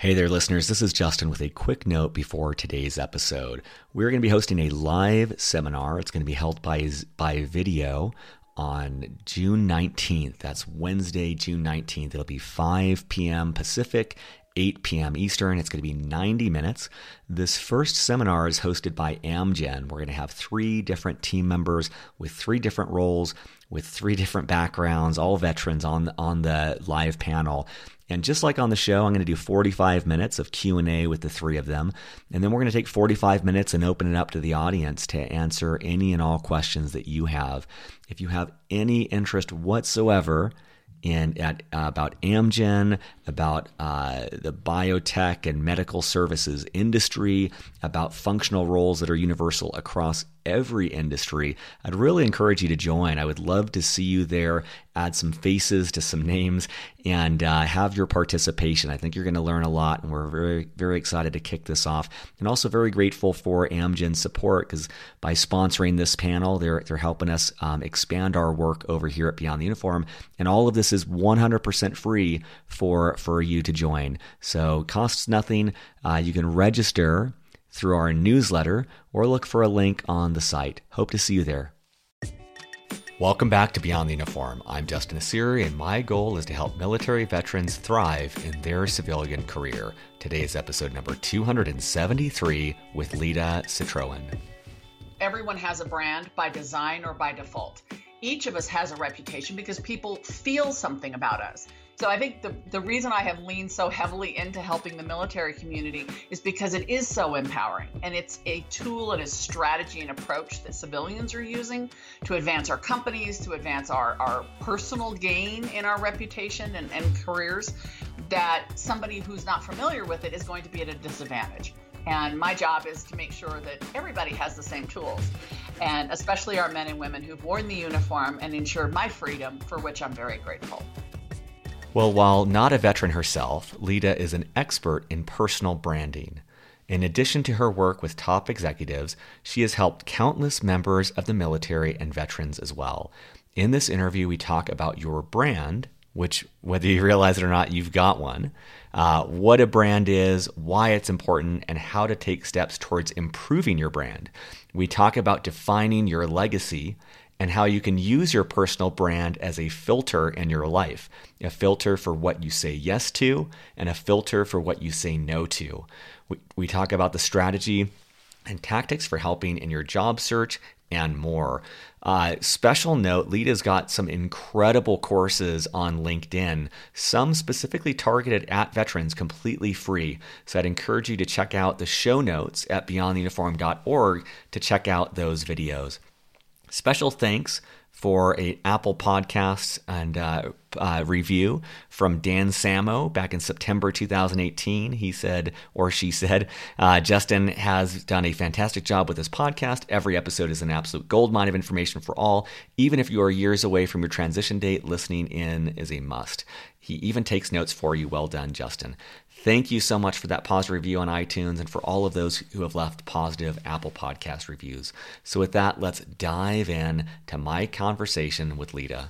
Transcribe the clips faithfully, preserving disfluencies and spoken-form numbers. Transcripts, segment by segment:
Hey there, listeners. This is Justin with a quick note before today's episode. We're going to be hosting a live seminar. It's going to be held by, by video on June nineteenth. That's Wednesday, June nineteenth. It'll be five p.m. Pacific, eight p.m. Eastern. It's going to be ninety minutes. This first seminar is hosted by Amgen. We're going to have three different team members with three different roles, with three different backgrounds, all veterans on the, on the live panel. And just like on the show, I'm going to do forty-five minutes of Q and A with the three of them. And then we're going to take forty-five minutes and open it up to the audience to answer any and all questions that you have. If you have any interest whatsoever in at, uh, about Amgen, about uh, the biotech and medical services industry, about functional roles that are universal across every industry, I'd really encourage you to join. I would love to see you there, add some faces to some names, and uh, have your participation. I think you're going to learn a lot, and we're very, very excited to kick this off. And also very grateful for Amgen's support, because by sponsoring this panel, they're they're helping us um, expand our work over here at Beyond the Uniform. And all of this is one hundred percent free for, for you to join. So costs nothing. Uh, you can register through our newsletter or look for a link on the site. Hope to see you there. Welcome back to Beyond the Uniform. I'm Justin Asiri, and my goal is to help military veterans thrive in their civilian career. Today is episode number two hundred seventy-three with Lita Citroen. Everyone has a brand by design or by default. Each of us has a reputation because people feel something about us. So I think the, the reason I have leaned so heavily into helping the military community is because it is so empowering, and it's a tool and a strategy and approach that civilians are using to advance our companies, to advance our, our personal gain in our reputation and, and careers, that somebody who's not familiar with it is going to be at a disadvantage. And my job is to make sure that everybody has the same tools, and especially our men and women who've worn the uniform and ensured my freedom, for which I'm very grateful. Well, while not a veteran herself, Lita is an expert in personal branding. In addition to her work with top executives, she has helped countless members of the military and veterans as well. In this interview, we talk about your brand, which, whether you realize it or not, you've got one, uh, what a brand is, why it's important, and how to take steps towards improving your brand. We talk about defining your legacy and how you can use your personal brand as a filter in your life, a filter for what you say yes to and a filter for what you say no to. We, we talk about the strategy and tactics for helping in your job search and more. Uh, special note, Lita's got some incredible courses on LinkedIn, some specifically targeted at veterans, completely free. So I'd encourage you to check out the show notes at beyond the uniform dot org to check out those videos. Special thanks for a Apple Podcasts and uh, uh, review from Dan Samo back in September two thousand eighteen. He said, or she said, uh, Justin has done a fantastic job with this podcast. Every episode is an absolute goldmine of information for all. Even if you are years away from your transition date, listening in is a must. He even takes notes for you. Well done, Justin. Thank you so much for that positive review on iTunes and for all of those who have left positive Apple Podcast reviews. So with that, let's dive in to my conversation with Lita.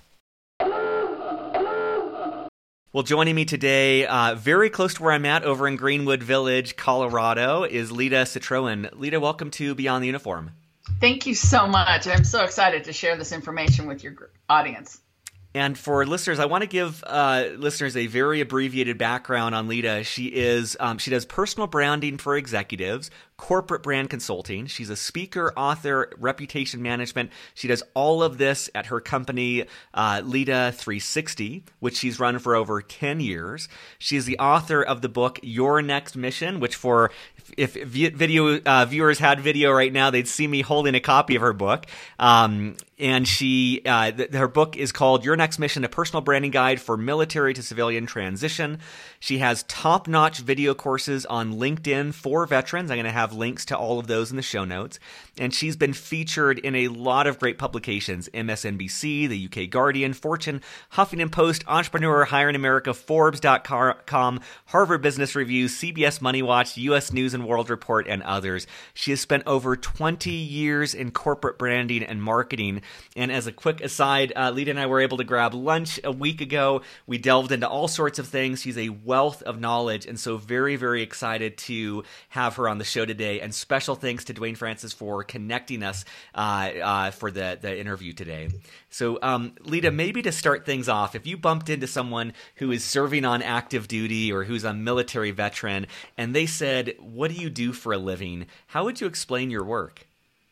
Well, joining me today, uh, very close to where I'm at over in Greenwood Village, Colorado, is Lita Citroen. Lita, welcome to Beyond the Uniform. Thank you so much. I'm so excited to share this information with your audience. And for listeners, I want to give uh, listeners a very abbreviated background on Lita. She is um, she does personal branding for executives, corporate brand consulting. She's a speaker, author, reputation management. She does all of this at her company, uh, Lita three sixty, which she's run for over ten years. She is the author of the book Your Next Mission, which for if video uh, viewers had video right now, they'd see me holding a copy of her book. Um, and she, uh, th- her book is called Your Next Mission, a personal branding guide for military to civilian transition. She has top-notch video courses on LinkedIn for veterans. I'm going to have have links to all of those in the show notes. And she's been featured in a lot of great publications: M S N B C, the U K Guardian, Fortune, Huffington Post, Entrepreneur, Hire in America, Forbes dot com, Harvard Business Review, C B S Money Watch, U S News and World Report, and others. She has spent over twenty years in corporate branding and marketing. And as a quick aside, uh, Lita and I were able to grab lunch a week ago. We delved into all sorts of things. She's a wealth of knowledge, and so very, very excited to have her on the show today. And special thanks to Dwayne Francis for connecting us uh, uh, for the, the interview today. So, um, Lita, maybe to start things off, if you bumped into someone who is serving on active duty or who's a military veteran, and they said, "What do you do for a living?" how would you explain your work?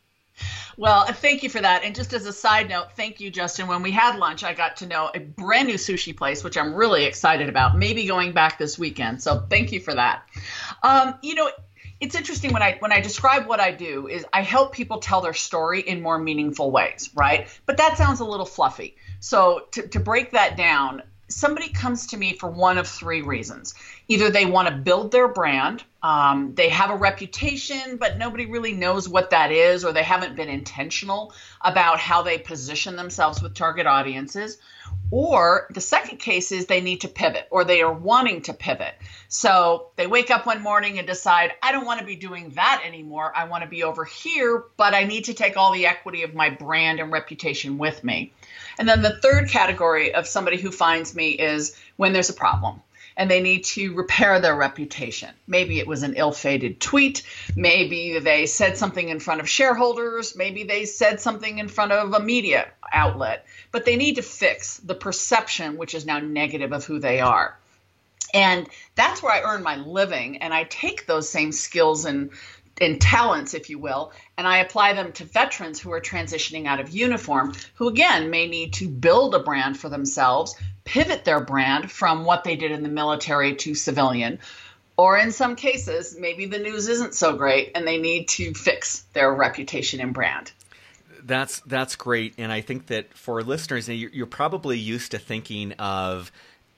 Well, thank you for that. And just as a side note, thank you, Justin. When we had lunch, I got to know a brand new sushi place, which I'm really excited about, maybe going back this weekend. So thank you for that. Um, you know, it's interesting when I when I describe what I do is I help people tell their story in more meaningful ways, right? But that sounds a little fluffy. So to, to break that down, somebody comes to me for one of three reasons. Either they want to build their brand, um, they have a reputation, but nobody really knows what that is, or they haven't been intentional about how they position themselves with target audiences. Or the second case is they need to pivot, or they are wanting to pivot. So they wake up one morning and decide, I don't want to be doing that anymore. I want to be over here, but I need to take all the equity of my brand and reputation with me. And then the third category of somebody who finds me is when there's a problem and they need to repair their reputation. Maybe it was an ill-fated tweet. Maybe they said something in front of shareholders. Maybe they said something in front of a media outlet. But they need to fix the perception, which is now negative, of who they are. And that's where I earn my living. And I take those same skills and and talents, if you will, and I apply them to veterans who are transitioning out of uniform, who again may need to build a brand for themselves, pivot their brand from what they did in the military to civilian, or in some cases, maybe the news isn't so great and they need to fix their reputation and brand. That's that's great, and I think that for listeners, you're probably used to thinking of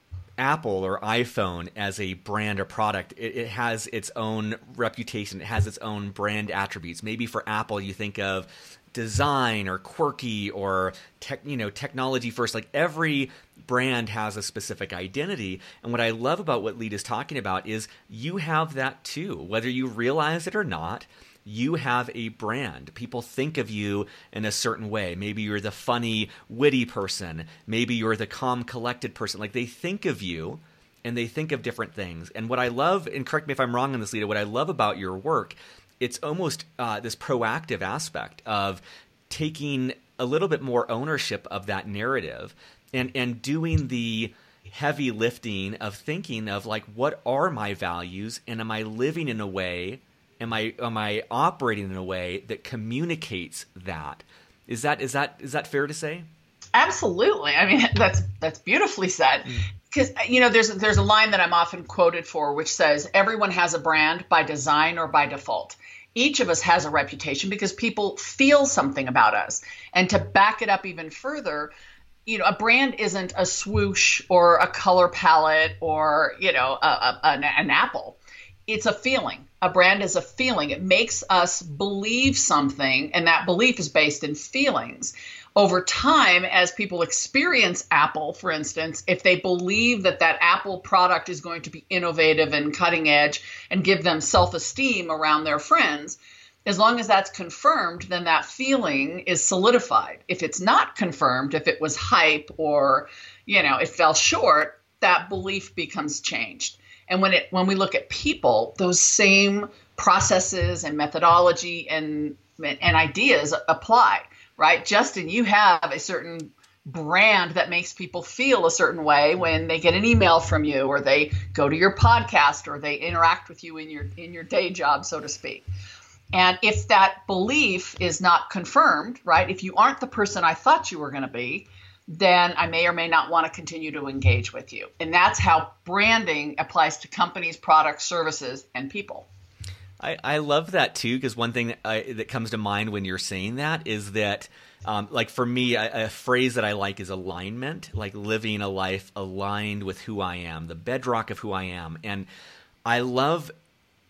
Apple or iPhone as a brand or product. It, it has its own reputation. It has its own brand attributes. Maybe for Apple, you think of design or quirky or tech, you know, technology first. Like every brand has a specific identity. And what I love about what Lita's talking about is you have that too, whether you realize it or not. You have a brand. People think of you in a certain way. Maybe you're the funny, witty person. Maybe you're the calm, collected person. Like they think of you and they think of different things. And what I love, and correct me if I'm wrong on this, Lita, what I love about your work, it's almost uh, this proactive aspect of taking a little bit more ownership of that narrative and, and doing the heavy lifting of thinking of like, what are my values? And am I living in a way Am I am I operating in a way that communicates that? Is that is that is that fair to say? Absolutely. I mean, that's that's beautifully said. Because you know, there's there's a line that I'm often quoted for, which says, "Everyone has a brand by design or by default." Each of us has a reputation because people feel something about us. And to back it up even further, you know, a brand isn't a swoosh or a color palette or you know, a, a, an, an apple. It's a feeling. A brand is a feeling. It makes us believe something, and that belief is based in feelings. Over time, as people experience Apple, for instance, if they believe that that Apple product is going to be innovative and cutting edge and give them self-esteem around their friends, as long as that's confirmed, then that feeling is solidified. If it's not confirmed, if it was hype or, you know, it fell short, that belief becomes changed. And when it when we look at people, those same processes and methodology and and ideas apply, right? Justin, you have a certain brand that makes people feel a certain way when they get an email from you, or they go to your podcast, or they interact with you in your in your day job, so to speak. And if that belief is not confirmed, right? If you aren't the person I thought you were going to be, then I may or may not want to continue to engage with you. And that's how branding applies to companies, products, services, and people. I, I love that too, because one thing that, I, that comes to mind when you're saying that is that, um, like for me, a, a phrase that I like is alignment, like living a life aligned with who I am, the bedrock of who I am. And I love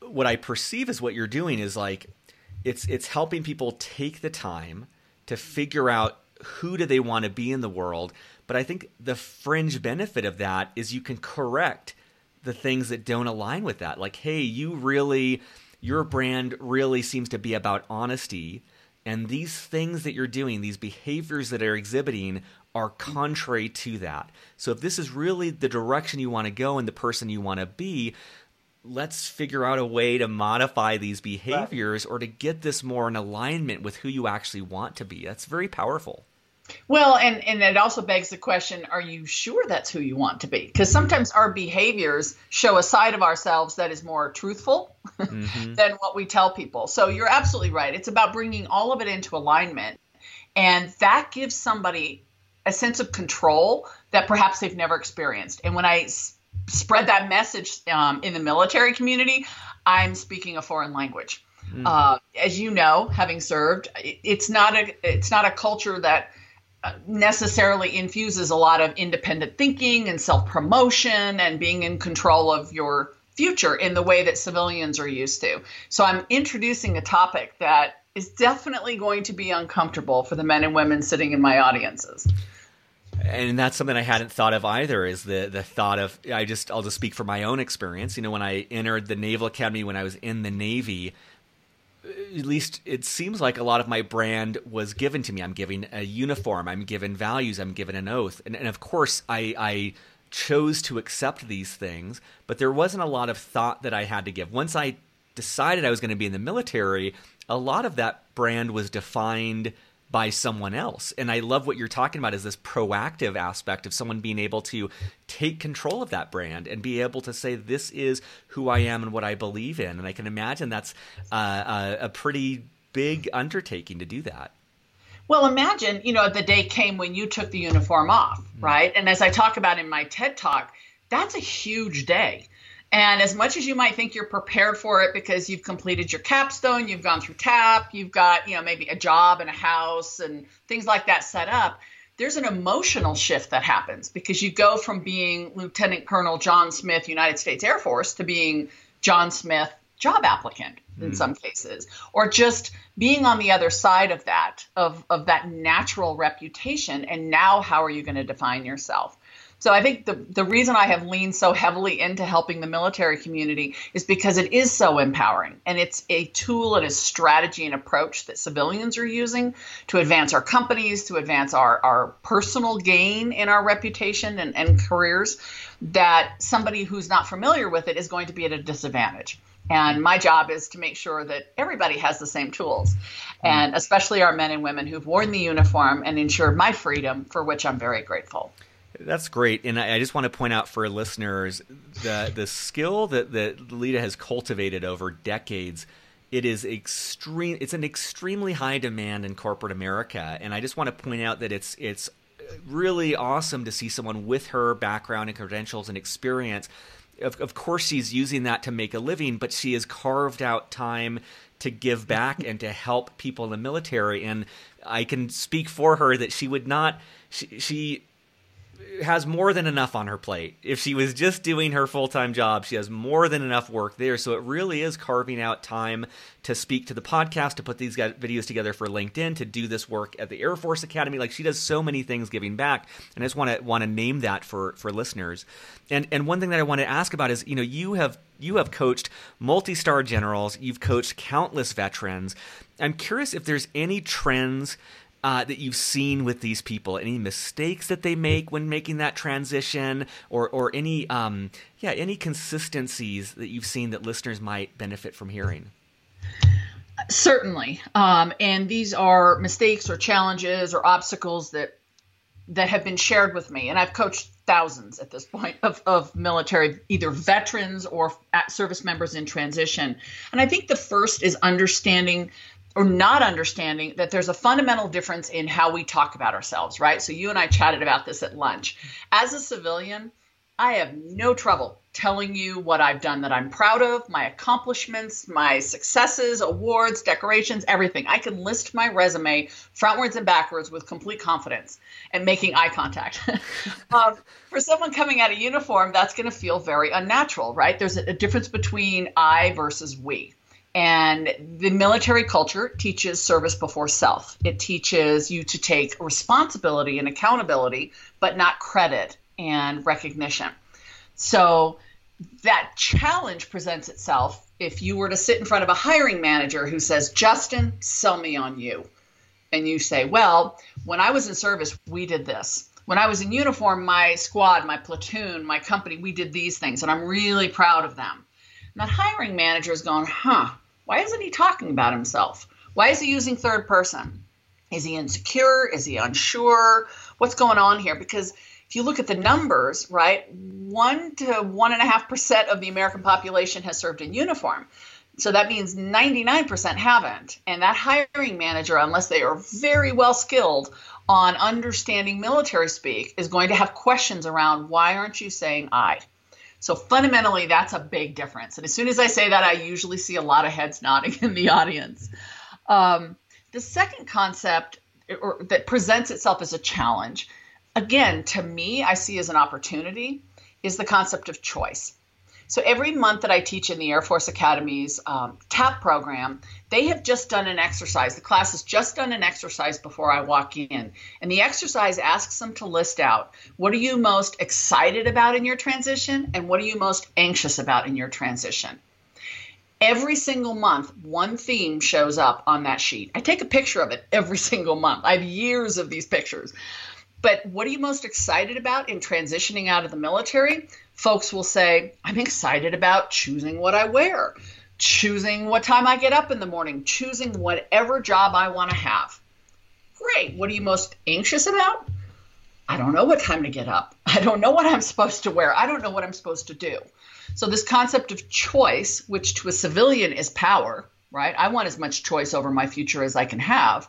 what I perceive as what you're doing is like, it's it's helping people take the time to figure out who do they want to be in the world. But I think the fringe benefit of that is you can correct the things that don't align with that. Like, hey, you really, your brand really seems to be about honesty. And these things that you're doing, these behaviors that are exhibiting are contrary to that. So if this is really the direction you want to go and the person you want to be, let's figure out a way to modify these behaviors or to get this more in alignment with who you actually want to be. That's very powerful. Well, and, and it also begs the question, are you sure that's who you want to be? Because sometimes our behaviors show a side of ourselves that is more truthful mm-hmm. than what we tell people. So you're absolutely right. It's about bringing all of it into alignment. And that gives somebody a sense of control that perhaps they've never experienced. And when I s- spread that message um, in the military community, I'm speaking a foreign language. Mm. Uh, as you know, having served, it's not a it's not a culture that necessarily infuses a lot of independent thinking and self-promotion and being in control of your future in the way that civilians are used to. So I'm introducing a topic that is definitely going to be uncomfortable for the men and women sitting in my audiences. And that's something I hadn't thought of either, is the the thought of, I just, I'll just speak from my own experience. You know, when I entered the Naval Academy, when I was in the Navy, at least it seems like a lot of my brand was given to me. I'm given a uniform, I'm given values, I'm given an oath. And, and of course, I, I chose to accept these things, but there wasn't a lot of thought that I had to give. Once I decided I was going to be in the military, a lot of that brand was defined by someone else. And I love what you're talking about, is this proactive aspect of someone being able to take control of that brand and be able to say, this is who I am and what I believe in. And I can imagine that's uh, a, a pretty big undertaking to do that. Well, imagine, you know, the day came when you took the uniform off, mm-hmm. right? And as I talk about in my TED Talk, that's a huge day. And as much as you might think you're prepared for it because you've completed your capstone, you've gone through T A P, you've got, you know, maybe a job and a house and things like that set up, there's an emotional shift that happens because you go from being Lieutenant Colonel John Smith, United States Air Force, to being John Smith, job applicant in mm. some cases, or just being on the other side of that, of, of that natural reputation. And now how are you going to define yourself? So I think the, the reason I have leaned so heavily into helping the military community is because it is so empowering. And it's a tool and a strategy and approach that civilians are using to advance our companies, to advance our, our personal gain in our reputation and, and careers, that somebody who's not familiar with it is going to be at a disadvantage. And my job is to make sure that everybody has the same tools, and especially our men and women who've worn the uniform and ensured my freedom, for which I'm very grateful. That's great. And I just want to point out for listeners, the the skill that, that Lita has cultivated over decades, it is extreme. It's an extremely high demand in corporate America. And I just want to point out that it's it's really awesome to see someone with her background and credentials and experience. Of, of course, she's using that to make a living, but she has carved out time to give back and to help people in the military. And I can speak for her that she would not, she, she has more than enough on her plate. If she was just doing her full-time job, she has more than enough work there. So it really is carving out time to speak to the podcast, to put these videos together for LinkedIn, to do this work at the Air Force Academy. Like, she does so many things giving back. And I just want to want to name that for for listeners. And and one thing that I want to ask about is, you know, you have you have coached multi-star generals, you've coached countless veterans. I'm curious if there's any trends Uh, that you've seen with these people, any mistakes that they make when making that transition, or or any um, yeah any consistencies that you've seen that listeners might benefit from hearing? Certainly, um, and these are mistakes or challenges or obstacles that that have been shared with me, and I've coached thousands at this point of, of military, either veterans or service members in transition. And I think the first is understanding or not understanding that there's a fundamental difference in how we talk about ourselves, right? So you and I chatted about this at lunch. As a civilian, I have no trouble telling you what I've done that I'm proud of, my accomplishments, my successes, awards, decorations, everything. I can list my resume frontwards and backwards with complete confidence and making eye contact. um, for someone coming out of uniform, that's going to feel very unnatural, right? There's a, a difference between I versus we. And the military culture teaches service before self. It teaches you to take responsibility and accountability, but not credit and recognition. So that challenge presents itself if you were to sit in front of a hiring manager who says, Justin, sell me on you. And you say, well, when I was in service, we did this. When I was in uniform, my squad, my platoon, my company, we did these things, and I'm really proud of them. And that hiring manager is going, huh, why isn't he talking about himself? Why is he using third person? Is he insecure? Is he unsure? What's going on here? Because if you look at the numbers, right, one to one and a half percent of the American population has served in uniform. So that means ninety-nine percent haven't. And that hiring manager, unless they are very well skilled on understanding military speak, is going to have questions around, why aren't you saying I? So fundamentally, that's a big difference. And as soon as I say that, I usually see a lot of heads nodding in the audience. Um, the second concept or, that presents itself as a challenge, again, to me, I see as an opportunity, is the concept of choice. So every month that I teach in the Air Force Academy's um, TAP program, they have just done an exercise. The class has just done an exercise before I walk in. And the exercise asks them to list out, what are you most excited about in your transition? And what are you most anxious about in your transition? Every single month, one theme shows up on that sheet. I take a picture of it every single month. I have years of these pictures. But what are you most excited about in transitioning out of the military? Folks will say, I'm excited about choosing what I wear, choosing what time I get up in the morning, choosing whatever job I want to have. Great. What are you most anxious about? I don't know what time to get up. I don't know what I'm supposed to wear. I don't know what I'm supposed to do. So this concept of choice, which to a civilian is power, right? I want as much choice over my future as I can have,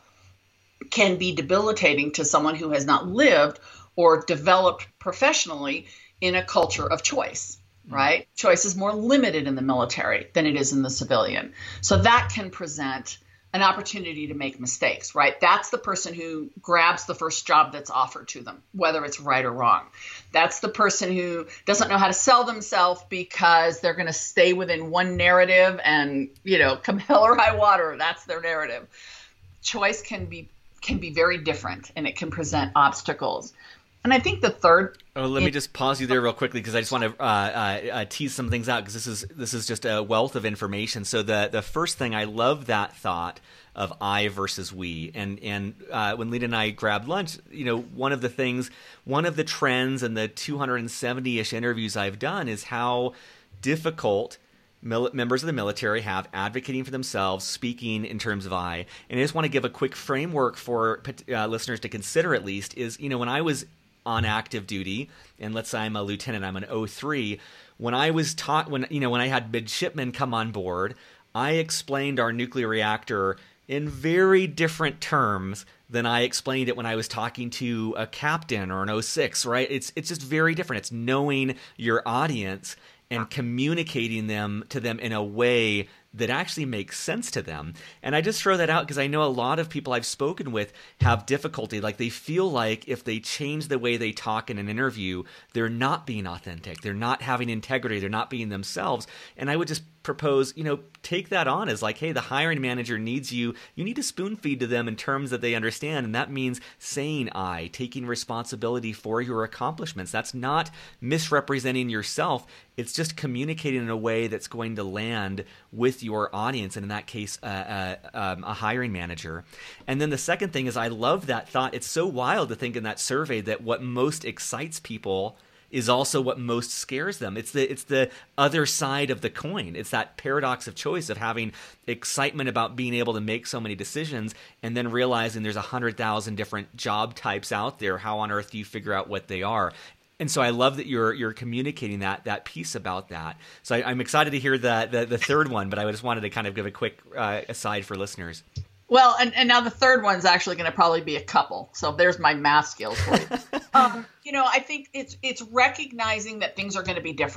can be debilitating to someone who has not lived or developed professionally in a culture of choice, right? Mm-hmm. Choice is more limited in the military than it is in the civilian. So that can present an opportunity to make mistakes, right? That's the person who grabs the first job that's offered to them, whether it's right or wrong. That's the person who doesn't know how to sell themselves because they're going to stay within one narrative and, you know, come hell or high water, that's their narrative. Choice can be can be very different, and it can present obstacles. And I think the third. Oh, let me just pause you there real quickly because I just want to uh, uh, uh, tease some things out because this is this is just a wealth of information. So the the first thing, I love that thought of I versus we. And and uh, when Lita and I grabbed lunch, you know, one of the things, one of the trends in the two hundred seventy-ish interviews I've done is how difficult Mil- members of the military have advocating for themselves, speaking in terms of I. And I just want to give a quick framework for uh, listeners to consider, at least, is, you know, when I was on active duty, and let's say I'm a lieutenant, I'm an O three, when I was taught, when, you know, when I had midshipmen come on board, I explained our nuclear reactor in very different terms than I explained it when I was talking to a captain or an O six, right? It's it's just very different. It's knowing your audience and communicating them to them in a way that actually makes sense to them. And I just throw that out because I know a lot of people I've spoken with have difficulty. Like they feel like if they change the way they talk in an interview, they're not being authentic. They're not having integrity. They're not being themselves. And I would just propose, you know, take that on as like, hey, the hiring manager needs you. You need to spoon feed to them in terms that they understand. And that means saying I, taking responsibility for your accomplishments. That's not misrepresenting yourself. It's just communicating in a way that's going to land with your audience, and in that case, uh, uh, um, a hiring manager. And then the second thing is I love that thought. It's so wild to think in that survey that what most excites people is also what most scares them. It's the it's the other side of the coin. It's that paradox of choice of having excitement about being able to make so many decisions and then realizing there's a hundred thousand different job types out there. How on earth do you figure out what they are? And so I love that you're you're communicating that that piece about that. So I, I'm excited to hear the, the the third one, but I just wanted to kind of give a quick uh, aside for listeners. Well, and, and now the third one's actually going to probably be a couple. So there's my math skills for you. um, you know, I think it's it's recognizing that things are going to be different.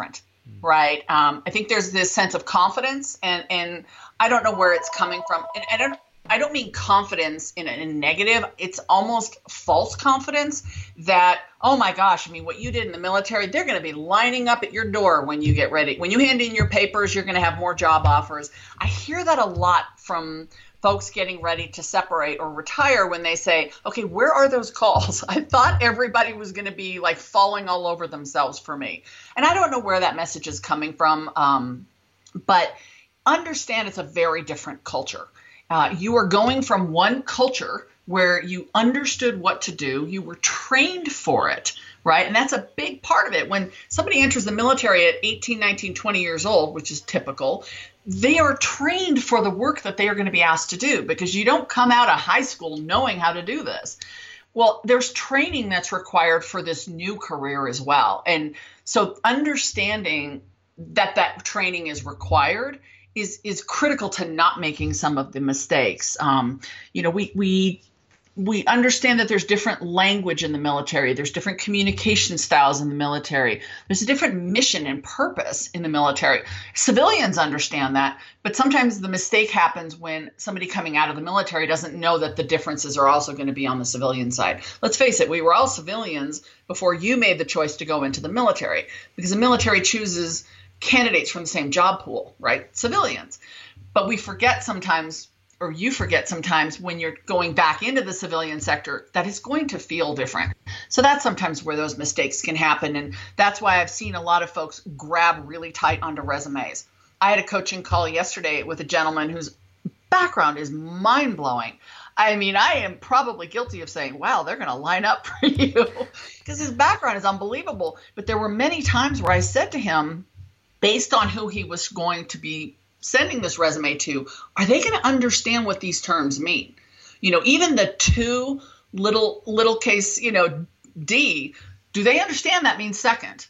right? Um, I think there's this sense of confidence, and and I don't know where it's coming from. And I don't I don't mean confidence in a, in a negative. It's almost false confidence that, oh my gosh, I mean, what you did in the military, they're going to be lining up at your door when you get ready. When you hand in your papers, you're going to have more job offers. I hear that a lot from folks getting ready to separate or retire when they say, okay, where are those calls? I thought everybody was going to be like falling all over themselves for me. And I don't know where that message is coming from, um, but understand it's a very different culture. Uh, you are going from one culture where you understood what to do, you were trained for it, right? And that's a big part of it. When somebody enters the military at eighteen, nineteen, twenty years old, which is typical, they are trained for the work that they are going to be asked to do, because you don't come out of high school knowing how to do this. Well, there's training that's required for this new career as well. And so understanding that that training is required is is critical to not making some of the mistakes. Um, you know, we we we understand that there's different language in the military. There's different communication styles in the military. There's a different mission and purpose in the military. Civilians understand that, but sometimes the mistake happens when somebody coming out of the military doesn't know that the differences are also going to be on the civilian side. Let's face it, we were all civilians before you made the choice to go into the military, because the military chooses candidates from the same job pool, right? Civilians. But we forget sometimes, or you forget sometimes, when you're going back into the civilian sector, that it's going to feel different. So that's sometimes where those mistakes can happen. And that's why I've seen a lot of folks grab really tight onto resumes. I had a coaching call yesterday with a gentleman whose background is mind-blowing. I mean, I am probably guilty of saying, wow, they're going to line up for you, because his background is unbelievable. But there were many times where I said to him, based on who he was going to be sending this resume to, are they going to understand what these terms mean? You know, even the two little little case, you know, D, do they understand that means second?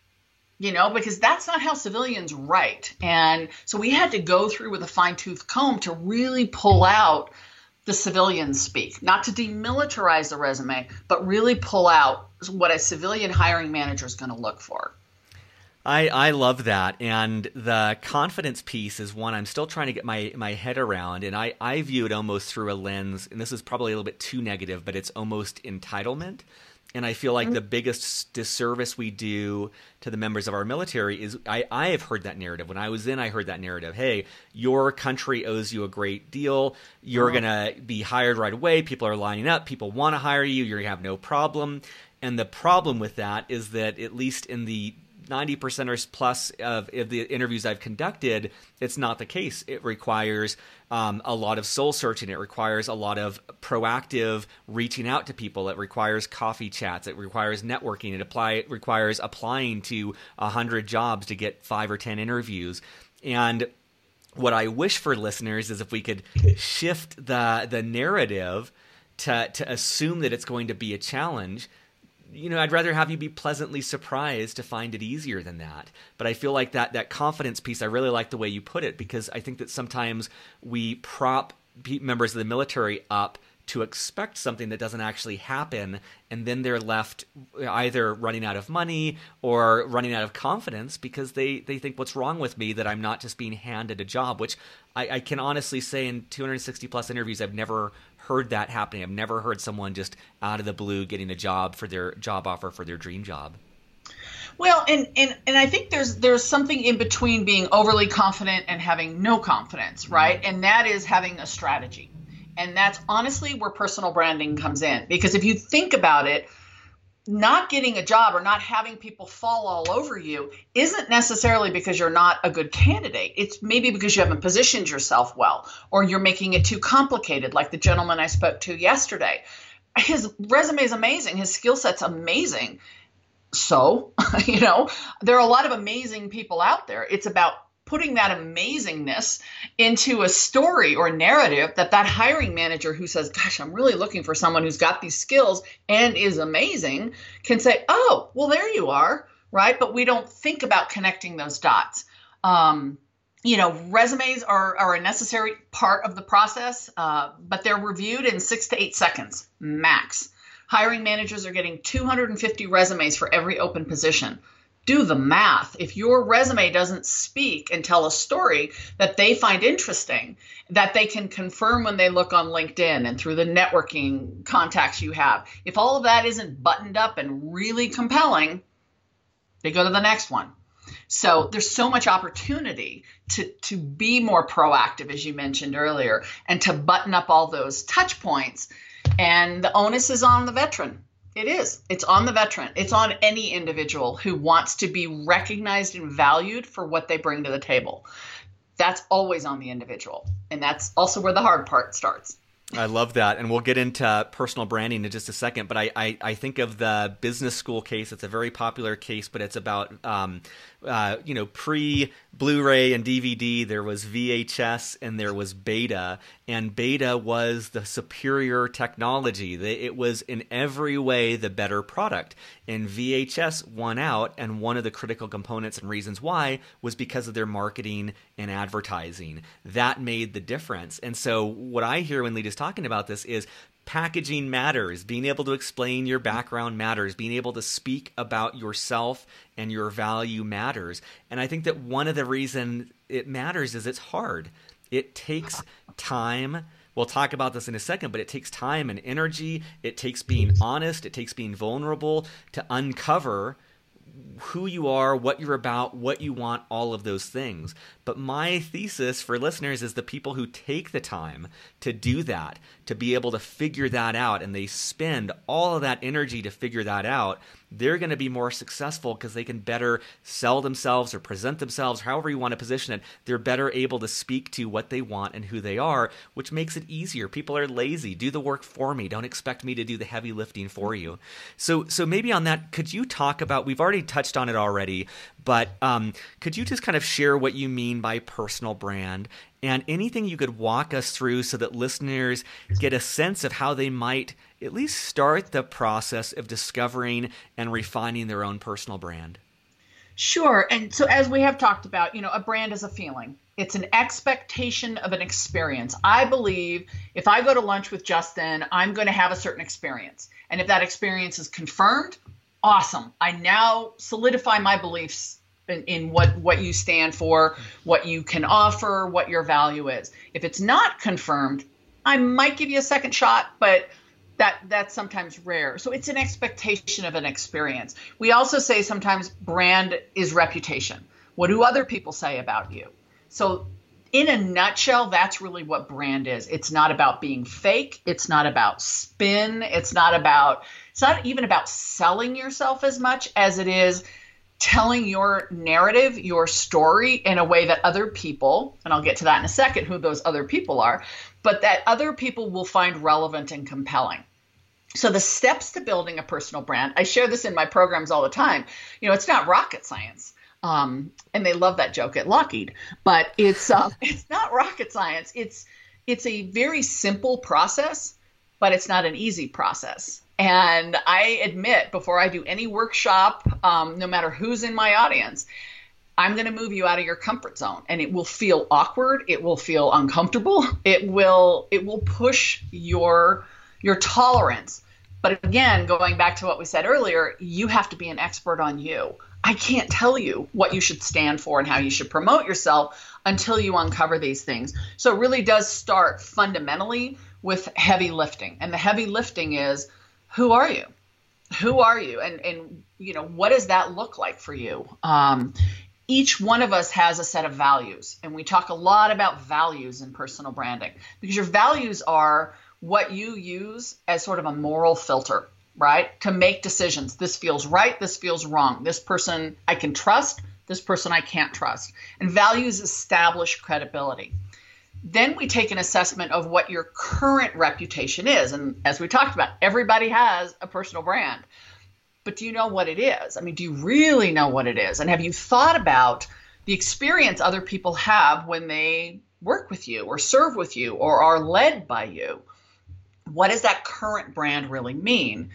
You know, because that's not how civilians write. And so we had to go through with a fine-tooth comb to really pull out the civilian speak, not to demilitarize the resume, but really pull out what a civilian hiring manager is going to look for. I, I love that. And the confidence piece is one I'm still trying to get my, my head around. And I, I view it almost through a lens, and this is probably a little bit too negative, but it's almost entitlement. And I feel like mm-hmm. the biggest disservice we do to the members of our military is I, I have heard that narrative. When I was in, I heard that narrative. Hey, your country owes you a great deal. You're mm-hmm. going to be hired right away. People are lining up. People want to hire you. You're going to have no problem. And the problem with that is that, at least in the ninety percent or plus of, of the interviews I've conducted, it's not the case. It requires um, a lot of soul searching. It requires a lot of proactive reaching out to people. It requires coffee chats. It requires networking. It, apply, it requires applying to one hundred jobs to get five or ten interviews. And what I wish for listeners is if we could shift the the narrative to to assume that it's going to be a challenge. You know, I'd rather have you be pleasantly surprised to find it easier than that. But I feel like that that confidence piece, I really like the way you put it, because I think that sometimes we prop members of the military up to expect something that doesn't actually happen, and then they're left either running out of money or running out of confidence because they, they think, what's wrong with me that I'm not just being handed a job, which I, I can honestly say in two hundred sixty plus interviews, I've never heard that happening. I've never heard someone just out of the blue getting a job for their job offer for their dream job. Well, and, and, and I think there's there's something in between being overly confident and having no confidence, right? Mm-hmm. And that is having a strategy. And that's honestly where personal branding comes in. Because if you think about it, not getting a job or not having people fall all over you isn't necessarily because you're not a good candidate. It's maybe because you haven't positioned yourself well, or you're making it too complicated, like the gentleman I spoke to yesterday. His resume is amazing. His skill set's amazing. So, you know, there are a lot of amazing people out there. It's about putting that amazingness into a story or narrative that that hiring manager who says, gosh, I'm really looking for someone who's got these skills and is amazing, can say, oh, well, there you are, right? But we don't think about connecting those dots. Um, you know, resumes are, are a necessary part of the process, uh, but they're reviewed in six to eight seconds, max. Hiring managers are getting two hundred fifty resumes for every open position. do the math. If your resume doesn't speak and tell a story that they find interesting, that they can confirm when they look on LinkedIn and through the networking contacts you have, if all of that isn't buttoned up and really compelling, they go to the next one. So there's so much opportunity to, to be more proactive, as you mentioned earlier, and to button up all those touch points. And the onus is on the veteran. It is. It's on the veteran. It's on any individual who wants to be recognized and valued for what they bring to the table. That's always on the individual. And that's also where the hard part starts. I love that. And we'll get into personal branding in just a second. But I, I, I think of the business school case. It's a very popular case, but it's about, um, uh, you know, pre-Blu-ray and D V D, there was V H S and there was Beta. And Beta was the superior technology. It was in every way the better product. And V H S won out. And one of the critical components and reasons why was because of their marketing and advertising. That made the difference. And so what I hear when Lita's talking about this is packaging matters. Being able to explain your background matters. Being able to speak about yourself and your value matters. And I think that one of the reasons it matters is it's hard. It takes time. We'll talk about this in a second, but it takes time and energy. It takes being honest. It takes being vulnerable to uncover who you are, what you're about, what you want, all of those things. But my thesis for listeners is the people who take the time to do that, to be able to figure that out, and they spend all of that energy to figure that out, they're going to be more successful because they can better sell themselves or present themselves, however you want to position it. They're better able to speak to what they want and who they are, which makes it easier. People are lazy. Do the work for me. Don't expect me to do the heavy lifting for you. So so maybe on that, could you talk about, we've already touched on it already, but um, could you just kind of share what you mean by personal brand and anything you could walk us through so that listeners get a sense of how they might at least start the process of discovering and refining their own personal brand? Sure. And so as we have talked about, you know, a brand is a feeling. It's an expectation of an experience. I believe if I go to lunch with Justin, I'm going to have a certain experience. And if that experience is confirmed, awesome. I now solidify my beliefs in, in what, what you stand for, what you can offer, what your value is. If it's not confirmed, I might give you a second shot, but that that's sometimes rare. So it's an expectation of an experience. We also say sometimes brand is reputation. What do other people say about you? So in a nutshell, that's really what brand is. It's not about being fake. It's not about spin. It's not about, it's not even about selling yourself as much as it is telling your narrative, your story in a way that other people, and I'll get to that in a second, who those other people are, but that other people will find relevant and compelling. So the steps to building a personal brand, I share this in my programs all the time. You know, it's not rocket science. Um, and they love that joke at Lockheed, but it's uh, it's not rocket science. It's it's a very simple process, but it's not an easy process. And I admit, before I do any workshop, um, no matter who's in my audience, I'm going to move you out of your comfort zone, and it will feel awkward. It will feel uncomfortable. It will it will push your your tolerance. But again, going back to what we said earlier, you have to be an expert on you. I can't tell you what you should stand for and how you should promote yourself until you uncover these things. So it really does start fundamentally with heavy lifting. And the heavy lifting is, who are you? Who are you? And, and you know, what does that look like for you? Um, each one of us has a set of values. And we talk a lot about values in personal branding because your values are what you use as sort of a moral filter, right? To make decisions. This feels right. This feels wrong. This person I can trust. This person I can't trust. And values establish credibility. Then we take an assessment of what your current reputation is. And as we talked about, everybody has a personal brand. But do you know what it is? I mean, do you really know what it is? And have you thought about the experience other people have when they work with you or serve with you or are led by you? What does that current brand really mean?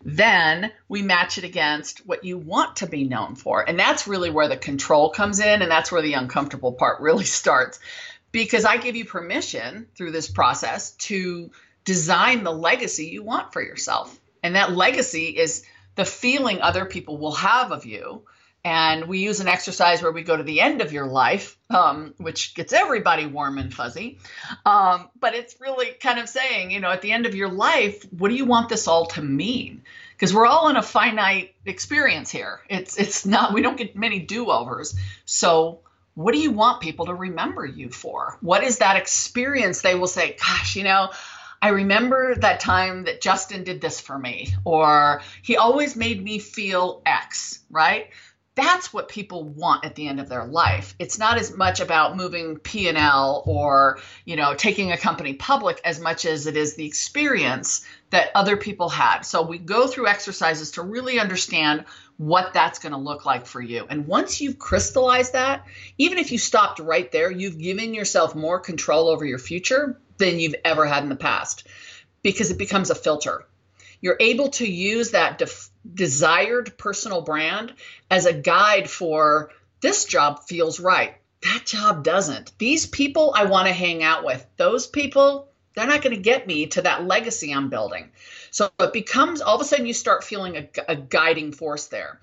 Then we match it against what you want to be known for. And that's really where the control comes in. And that's where the uncomfortable part really starts. Because I give you permission through this process to design the legacy you want for yourself. And that legacy is the feeling other people will have of you And we use an exercise where we go to the end of your life, um, which gets everybody warm and fuzzy. Um, but it's really kind of saying, you know, at the end of your life, what do you want this all to mean? Because we're all in a finite experience here. It's it's not, we don't get many do-overs. So what do you want people to remember you for? What is that experience they will say, gosh, you know, I remember that time that Justin did this for me, or he always made me feel X, right? That's what people want at the end of their life. It's not as much about moving P and L or, you know, taking a company public as much as it is the experience that other people had. So we go through exercises to really understand what that's going to look like for you. And once you've crystallized that, even if you stopped right there, you've given yourself more control over your future than you've ever had in the past, because it becomes a filter. You're able to use that def- desired personal brand as a guide for, this job feels right, that job doesn't. These people I want to hang out with. Those people, they're not going to get me to that legacy I'm building. So it becomes, all of a sudden you start feeling a, a guiding force there.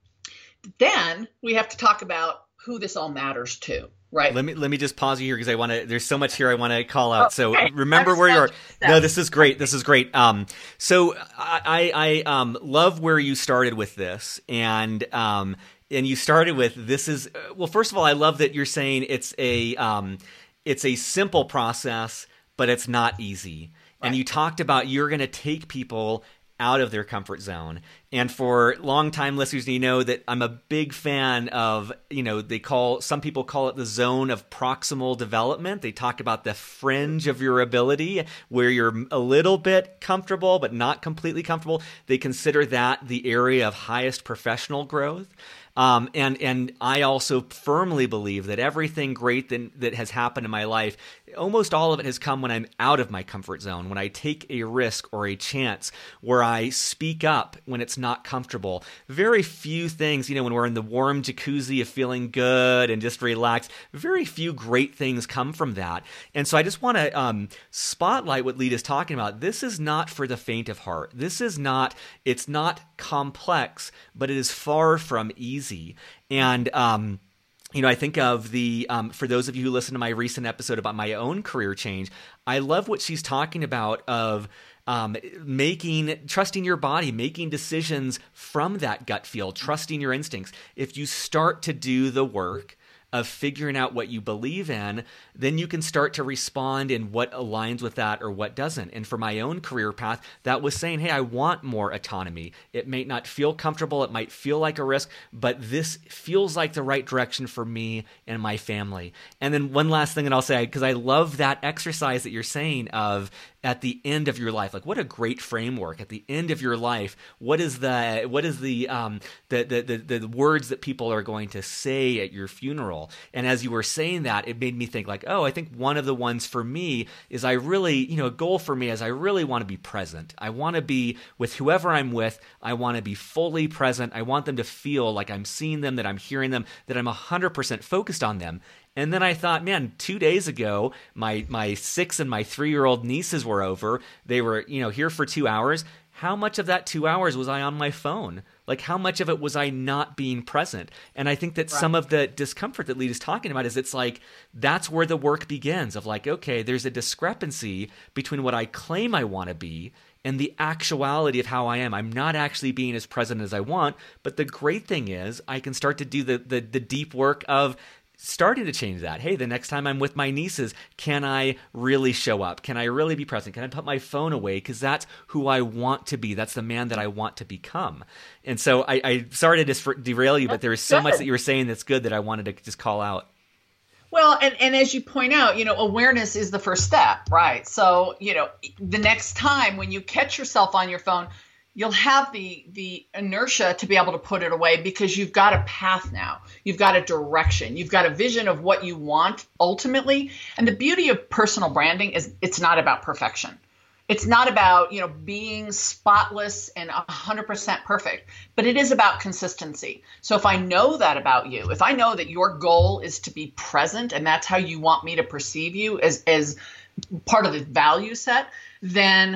Then we have to talk about who this all matters to. Right. Let me let me just pause you here because I want to. There's so much here I want to call out. Oh, okay. So remember I'm where you are. so No, this is great. This is great. Um, so I I um love where you started with this, and um and you started with this is well. First of all, I love that you're saying it's a um it's a simple process, but it's not easy. Right. And you talked about you're going to take people out of their comfort zone. And for longtime listeners, you know that I'm a big fan of, you know, they call, some people call it the zone of proximal development. They talk about the fringe of your ability where you're a little bit comfortable, but not completely comfortable. They consider that the area of highest professional growth. Um, and and I also firmly believe that everything great that, that has happened in my life, almost all of it has come when I'm out of my comfort zone, when I take a risk or a chance, where I speak up when it's not comfortable. Very few things, you know, when we're in the warm jacuzzi of feeling good and just relaxed, very few great things come from that. And so I just want to um, spotlight what Lita's talking about. This is not for the faint of heart. This is not, it's not complex, but it is far from easy. And, um, you know, I think of the, um, for those of you who listen to my recent episode about my own career change, I love what she's talking about of um, making, trusting your body, making decisions from that gut feel, trusting your instincts. If you start to do the work of figuring out what you believe in, then you can start to respond in what aligns with that or what doesn't. And for my own career path, that was saying, hey, I want more autonomy. It may not feel comfortable. It might feel like a risk, but this feels like the right direction for me and my family. And then one last thing that I'll say, because I love that exercise that you're saying of at the end of your life, like what a great framework. At the end of your life, what is the what is the um the the the, the words that people are going to say at your funeral? And as you were saying that, it made me think like, oh, I think one of the ones for me is I really, you know, a goal for me is I really want to be present. I want to be with whoever I'm with. I want to be fully present. I want them to feel like I'm seeing them, that I'm hearing them, that I'm one hundred percent focused on them. And then I thought, man, two days ago, my my six and my three-year-old nieces were over. They were, you know, here for two hours. How much of that two hours was I on my phone? Like, how much of it was I not being present? And I think that right. some of the discomfort that Lita's talking about is it's like, that's where the work begins of like, okay, there's a discrepancy between what I claim I want to be and the actuality of how I am. I'm not actually being as present as I want. But the great thing is I can start to do the the, the deep work of starting to change that. Hey, the next time I'm with my nieces, can I really show up? Can I really be present? Can I put my phone away? Because that's who I want to be. That's the man that I want to become. And so I, I sorry to just derail you, but there is so good. much that you were saying that's good that I wanted to just call out. Well, and, and as you point out, you know, awareness is the first step, right? So, you know, the next time when you catch yourself on your phone, you'll have the the inertia to be able to put it away because you've got a path now. You've got a direction. You've got a vision of what you want ultimately. And the beauty of personal branding is it's not about perfection. It's not about, you know, being spotless and one hundred percent perfect, but it is about consistency. So if I know that about you, if I know that your goal is to be present and that's how you want me to perceive you as, as part of the value set, then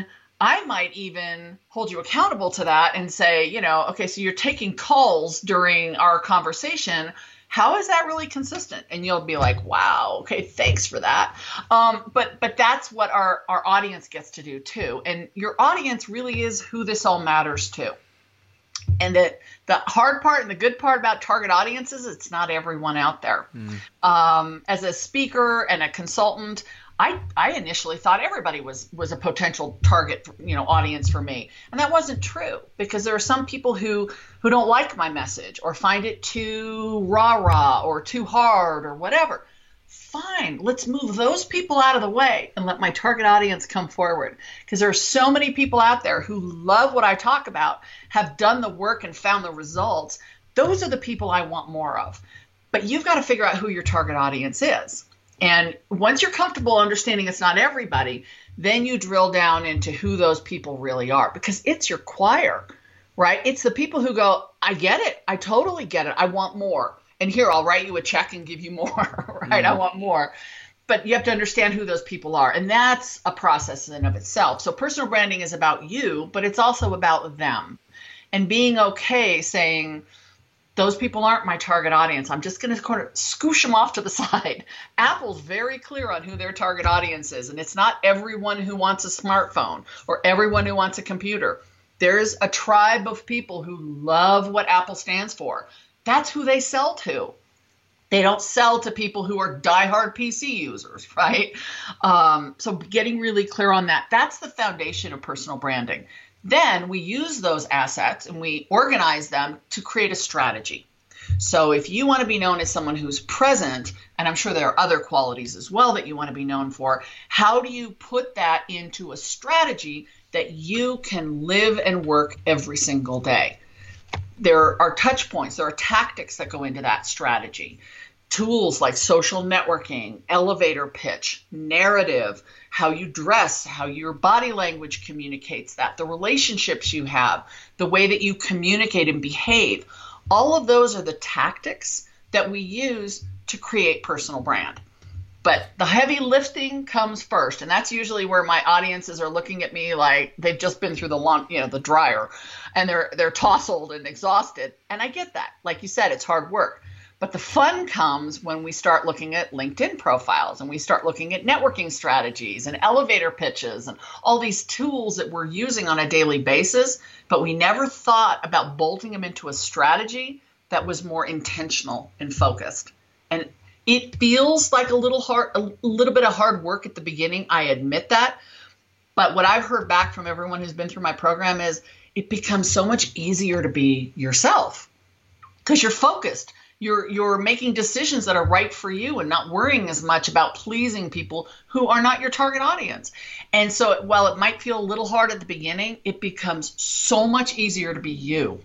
I might even hold you accountable to that and say, you know, okay, so you're taking calls during our conversation. How is that really consistent? And you'll be like, wow, okay, thanks for that. Um, but but that's what our, our audience gets to do too. And your audience really is who this all matters to. And the, the hard part and the good part about target audiences, it's not everyone out there. Mm. Um, as a speaker and a consultant, I, I initially thought everybody was was a potential target, you know, audience for me. And that wasn't true, because there are some people who, who don't like my message or find it too rah-rah or too hard or whatever. Fine, let's move those people out of the way and let my target audience come forward. Because there are so many people out there who love what I talk about, have done the work and found the results. Those are the people I want more of. But you've got to figure out who your target audience is. And once you're comfortable understanding it's not everybody, then you drill down into who those people really are, because it's your choir, right? It's the people who go, I get it. I totally get it. I want more. And here, I'll write you a check and give you more, right? Mm. I want more. But you have to understand who those people are. And that's a process in and of itself. So personal branding is about you, but it's also about them. And being okay saying, those people aren't my target audience. I'm just going to kind of scoosh them off to the side. Apple's very clear on who their target audience is. And it's not everyone who wants a smartphone or everyone who wants a computer. There's a tribe of people who love what Apple stands for. That's who they sell to. They don't sell to people who are diehard P C users, right? Um, so getting really clear on that, that's the foundation of personal branding. Then we use those assets and we organize them to create a strategy. So if you want to be known as someone who's present, and I'm sure there are other qualities as well that you want to be known for, how do you put that into a strategy that you can live and work every single day? There are touch points, there are tactics that go into that strategy. Tools like social networking, elevator pitch, narrative, how you dress, how your body language communicates that, the relationships you have, the way that you communicate and behave. All of those are the tactics that we use to create personal brand. But the heavy lifting comes first, and that's usually where my audiences are looking at me like they've just been through the lawn, you know, the dryer, and they're they're tousled and exhausted. And I get that. Like you said, it's hard work. But the fun comes when we start looking at LinkedIn profiles and we start looking at networking strategies and elevator pitches and all these tools that we're using on a daily basis, but we never thought about bolting them into a strategy that was more intentional and focused. And it feels like a little hard, a little bit of hard work at the beginning. I admit that. But what I've heard back from everyone who's been through my program is it becomes so much easier to be yourself because you're focused. You're you're making decisions that are right for you and not worrying as much about pleasing people who are not your target audience. And so while it might feel a little hard at the beginning, it becomes so much easier to be you.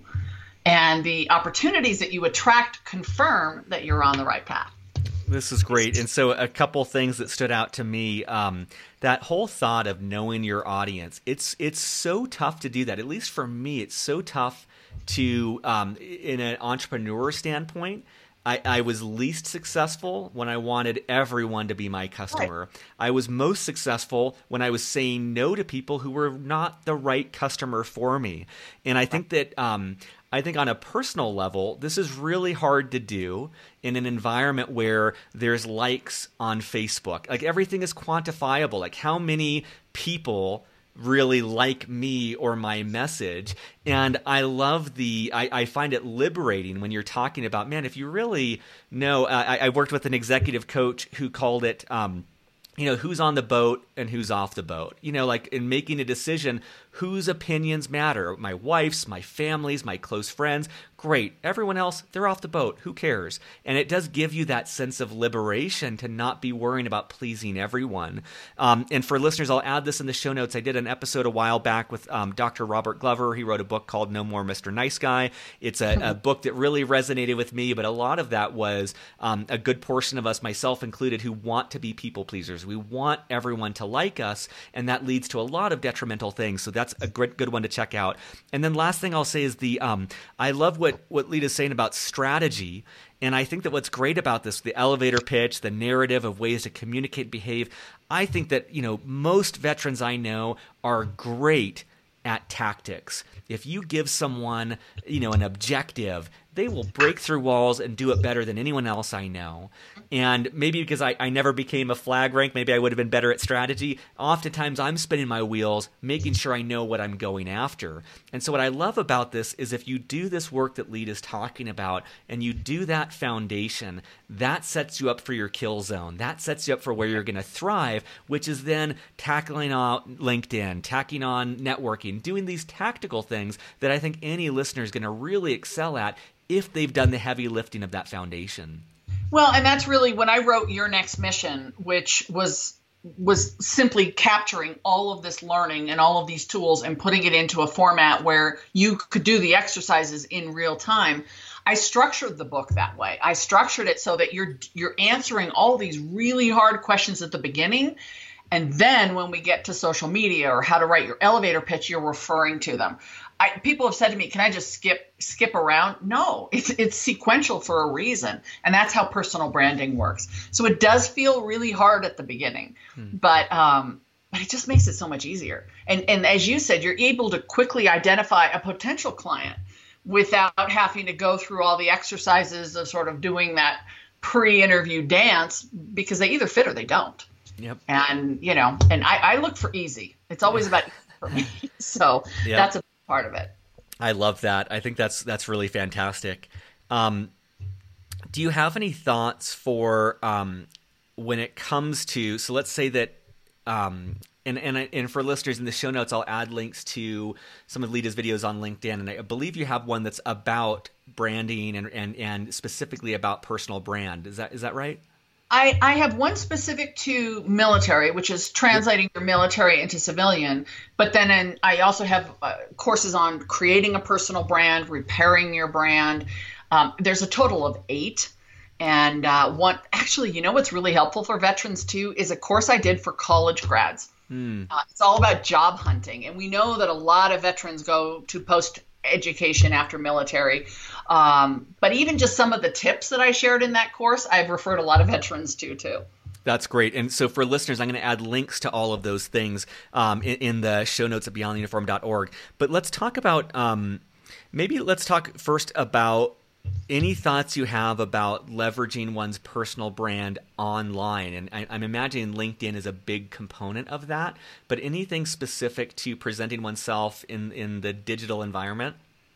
And the opportunities that you attract confirm that you're on the right path. This is great. And so a couple things that stood out to me, um, that whole thought of knowing your audience, it's it's so tough to do that. At least for me, it's so tough to, um, in an entrepreneur standpoint, I, I was least successful when I wanted everyone to be my customer. Right. I was most successful when I was saying no to people who were not the right customer for me. And I think that um, I think on a personal level, this is really hard to do in an environment where there's likes on Facebook. Like everything is quantifiable. Like how many people really like me or my message. And I love the, I, I find it liberating when you're talking about, man, if you really know, uh, I, I worked with an executive coach who called it, um, you know, who's on the boat and who's off the boat, you know, like in making a decision, whose opinions matter, my wife's, my family's, my close friends. Great. Everyone else, they're off the boat. Who cares? And it does give you that sense of liberation to not be worrying about pleasing everyone. Um, and for listeners, I'll add this in the show notes. I did an episode a while back with um, Doctor Robert Glover. He wrote a book called No More Mister Nice Guy. It's a, a book that really resonated with me, but a lot of that was um, a good portion of us, myself included, who want to be people pleasers. We want everyone to like us, and that leads to a lot of detrimental things. So that's a good, good one to check out. And then last thing I'll say is the um, I love what, what Lita's saying about strategy. And I think that what's great about this, the elevator pitch, the narrative of ways to communicate, behave, I think that, you know, most veterans I know are great at tactics. If you give someone, you know, an objective, they will break through walls and do it better than anyone else I know. And maybe because I, I never became a flag rank, maybe I would have been better at strategy. Oftentimes I'm spinning my wheels, making sure I know what I'm going after. And so what I love about this is if you do this work that Lead is talking about and you do that foundation, that sets you up for your kill zone. That sets you up for where you're going to thrive, which is then tackling on LinkedIn, tacking on networking, doing these tactical things that I think any listener is going to really excel at if they've done the heavy lifting of that foundation. Well, and that's really when I wrote Your Next Mission, which was was simply capturing all of this learning and all of these tools and putting it into a format where you could do the exercises in real time. I structured the book that way. I structured it so that you're you're answering all these really hard questions at the beginning. And then when we get to social media or how to write your elevator pitch, you're referring to them. I, people have said to me, can I just skip skip around? No, it's it's sequential for a reason. And that's how personal branding works. So it does feel really hard at the beginning, hmm. but um, but it just makes it so much easier. And and as you said, you're able to quickly identify a potential client without having to go through all the exercises of sort of doing that pre-interview dance, because they either fit or they don't. Yep. And, you know, and I, I look for easy. It's always about easy for me. So yep. That's a part of it. I love that. I think that's that's really fantastic. Um, do you have any thoughts for um, when it comes to, so let's say that, um, and, and and for listeners in the show notes, I'll add links to some of Leda's videos on LinkedIn. And I believe you have one that's about branding and, and, and specifically about personal brand. Is that is that right? I, I have one specific to military, which is translating your military into civilian. But then in, I also have uh, courses on creating a personal brand, repairing your brand. Um, there's a total of eight. And uh, one, actually, you know what's really helpful for veterans too is a course I did for college grads. Hmm. Uh, it's all about job hunting. And we know that a lot of veterans go to post education after military. Um, but even just some of the tips that I shared in that course, I've referred a lot of veterans to too. That's great. And so for listeners, I'm going to add links to all of those things um, in, in the show notes at beyond the uniform dot org. But let's talk about, um, maybe let's talk first about any thoughts you have about leveraging one's personal brand online. And I, I'm imagining LinkedIn is a big component of that, but anything specific to presenting oneself in, in the digital environment?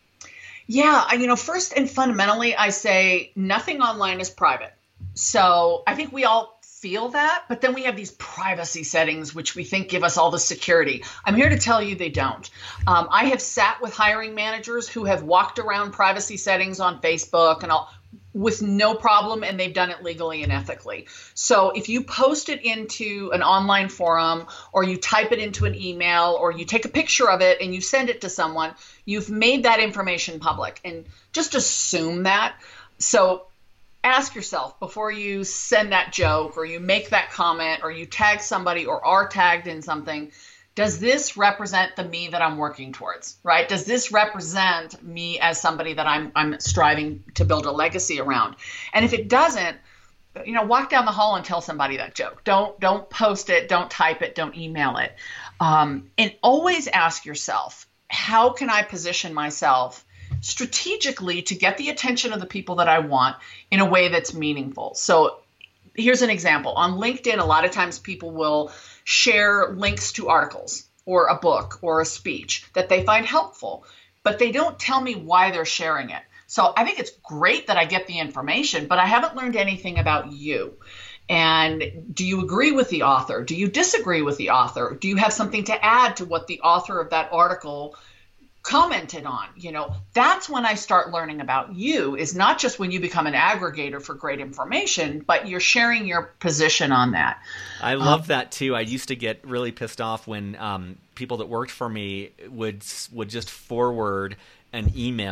Yeah, you know, first and fundamentally, I say nothing online is private. So I think we all feel that, but then we have these privacy settings, which we think give us all the security. I'm here to tell you they don't. Um, I have sat with hiring managers who have walked around privacy settings on Facebook and all with no problem, and they've done it legally and ethically. So if you post it into an online forum or you type it into an email or you take a picture of it and you send it to someone, you've made that information public, and just assume that. So ask yourself before you send that joke or you make that comment or you tag somebody or are tagged in something, does this represent the me that I'm working towards, right? Does this represent me as somebody that I'm I'm striving to build a legacy around? And if it doesn't, you know, walk down the hall and tell somebody that joke. Don't don't post it, don't type it, don't email it. Um, and always ask yourself, how can I position myself strategically to get the attention of the people that I want in a way that's meaningful? So here's an example. On LinkedIn, a lot of times people will share links to articles or a book or a speech that they find helpful, but they don't tell me why they're sharing it. So I think it's great that I get the information, but I haven't learned anything about you. And do you agree with the author? Do you disagree with the author? Do you have something to add to what the author of that article commented on? You know, that's when I start learning about you, is not just when you become an aggregator for great information, but you're sharing your position on that. I love um, that too. I used to get really pissed off when um, people that worked for me would would just forward an email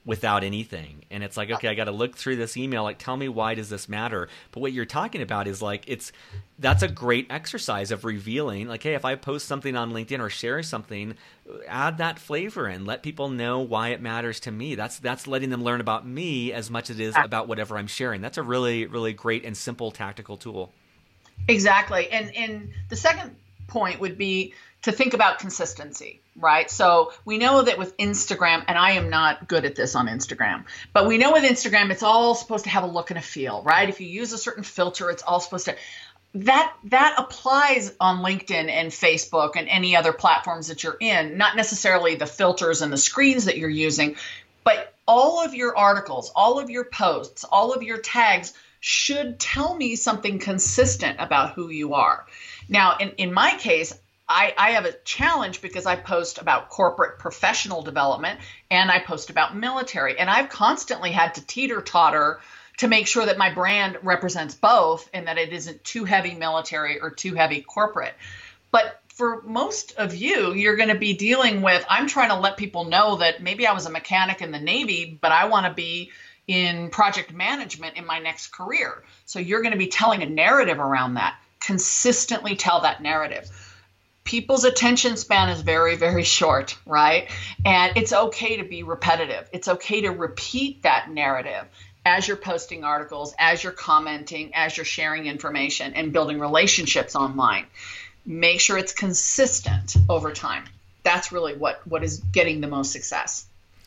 without anything. And it's like, okay, I got to look through this email. Like, tell me, why does this matter? But what you're talking about is like, it's, that's a great exercise of revealing, like, hey, if I post something on LinkedIn or share something, add that flavor in, let people know why it matters to me. That's, that's letting them learn about me as much as it is about whatever I'm sharing. That's a really, really great and simple tactical tool. Exactly. And, and the second point would be to think about consistency, right? So we know that with Instagram, and I am not good at this on Instagram, but we know with Instagram, it's all supposed to have a look and a feel, right? If you use a certain filter, it's all supposed to, that, that applies on LinkedIn and Facebook and any other platforms that you're in, not necessarily the filters and the screens that you're using, but all of your articles, all of your posts, all of your tags should tell me something consistent about who you are. Now, in, in my case, I, I have a challenge because I post about corporate professional development and I post about military. And I've constantly had to teeter-totter to make sure that my brand represents both and that it isn't too heavy military or too heavy corporate. But for most of you, you're going to be dealing with, I'm trying to let people know that maybe I was a mechanic in the Navy, but I want to be in project management in my next career. So you're going to be telling a narrative around that. Consistently tell that narrative. People's attention span is very, very short, right? And it's okay to be repetitive. It's okay to repeat that narrative as you're posting articles, as you're commenting, as you're sharing information and building relationships online. Make sure it's consistent over time. That's really what, what is getting the most success.